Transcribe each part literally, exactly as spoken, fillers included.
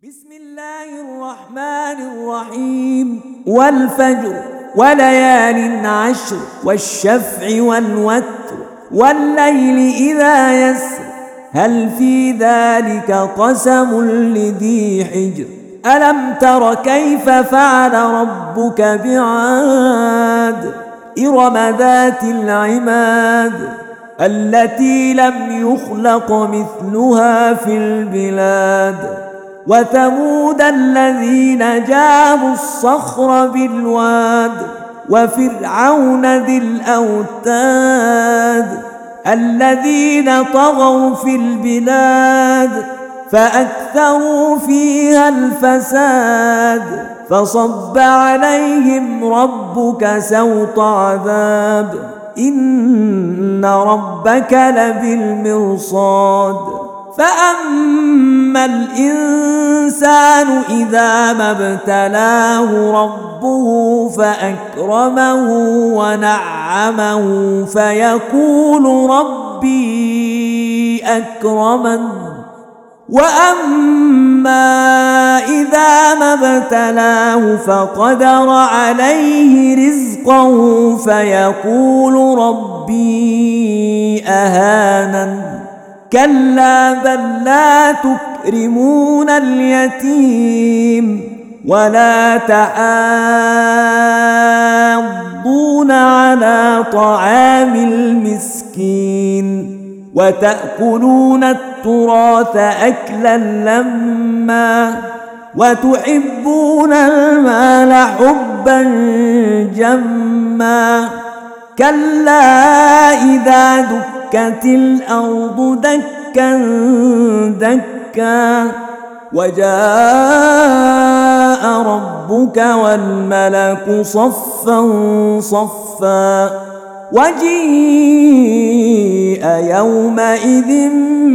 بسم الله الرحمن الرحيم والفجر وليال عشر والشفع والوتر والليل إذا يسر هل في ذلك قسم لذي حجر ألم تر كيف فعل ربك بعاد إرم ذات العماد التي لم يخلق مثلها في البلاد وثمود الذين جابوا الصخر بالواد وفرعون ذي الأوتاد الذين طغوا في البلاد فأكثروا فيها الفساد فصب عليهم ربك سوط عذاب إن ربك لبالمرصاد فأما الإنسان إذا ما ابتلاه ربه فأكرمه ونعمه فيقول ربي أكرمن وأما إذا ما ابتلاه فقدر عليه رزقه فيقول ربي أهانن كلا بل لا تكرمون اليتيم ولا تحاضون على طعام المسكين وتأكلون التراث أكلا لما وتحبون المال حبا جما كلا إذا دكت الأرض دكا دكا وجاء ربك والملك صفا صفا وجيء يومئذ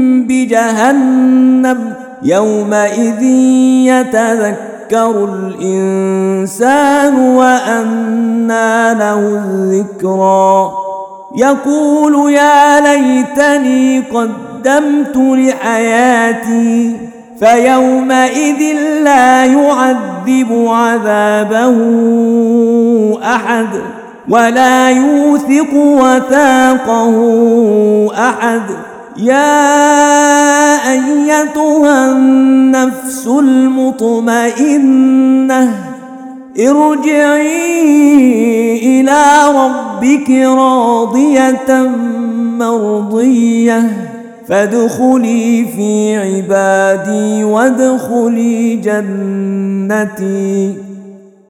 بجهنم يومئذ يتذكر الإنسان وأنى له الذكرى يقول يا ليتني قدمت لحياتي فيومئذ لا يعذب عذابه أحد ولا يوثق وثاقه أحد يا أيتها النفس المطمئنة ارجعي إلى ربك راضية مرضية فادخلي في عبادي وادخلي جنتي